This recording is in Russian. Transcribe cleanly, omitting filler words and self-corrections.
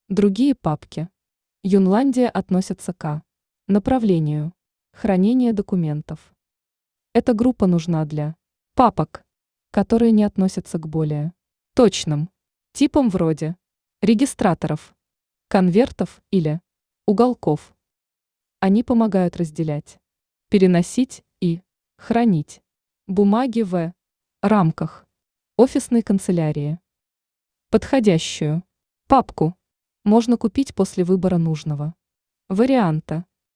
Другие папки. Юнландия относится к направлению хранения документов. Эта группа нужна для папок, которые не относятся к более точным типам вроде регистраторов, конвертов или уголков. Они помогают разделять, переносить и хранить бумаги в рамках офисной канцелярии. Подходящую папку можно купить после выбора нужного варианта.